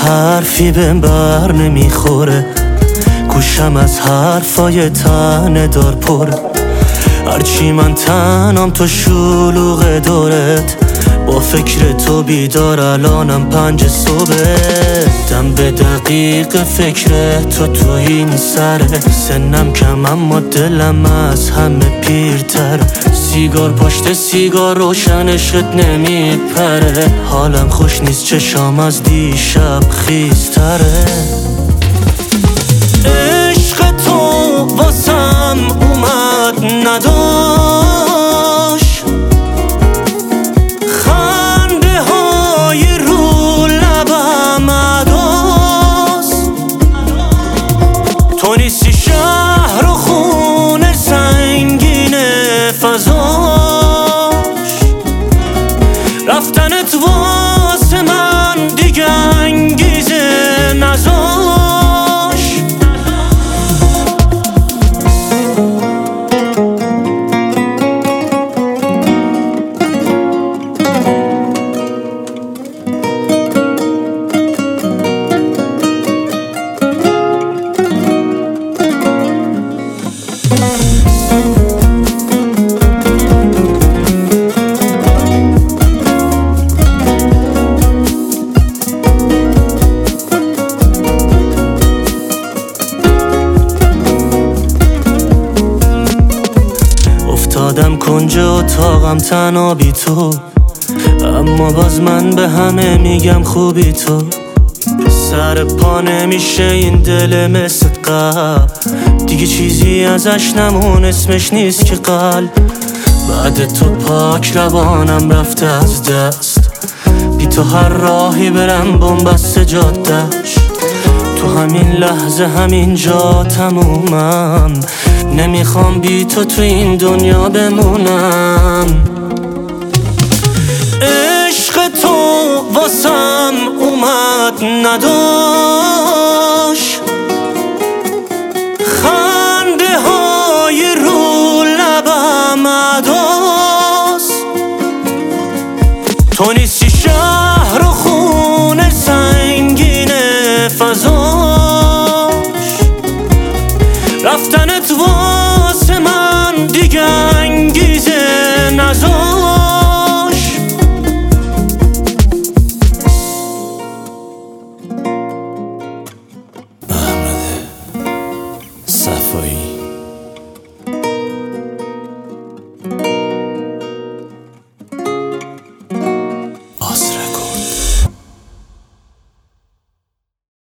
حرفی بهم بر نمیخوره، گوشم از حرفای تنه دار پره. هرچی من تنم تو شلوغ دورت، با فکر تو بیدار الانم 5 صبح. دم به دقیق فکر تو این سره، سنم کم اما دلم از همه پیرتر. سیگار پشت سیگار روشنشت نمیپره، حالم خوش نیست چشام از دیشب خیزتره. عشق تو واسم اومد نداشت، خنده های رو لبم عداست. تو نیستی شهر و خونه سنگین فضاش، رفتنت واسه من دیگه انگیزه نذاشت. افتادم کنج اتاقم تنها بی تو، اما باز من به همه میگم خوبی تو. سر پا نمیشه این دل مثل قبل، دیگه چیزی ازش نمون اسمش نیست که قلب. بعد تو پاک روانم رفته از دست، بی تو هر راهی برم بنبست جادش. تو همین لحظه همین جا تمومم، نمیخوام بی تو این دنیا بمونم. عشق تو واسم اومد نداشت، خنده های رو لبم عداست. تو نیستی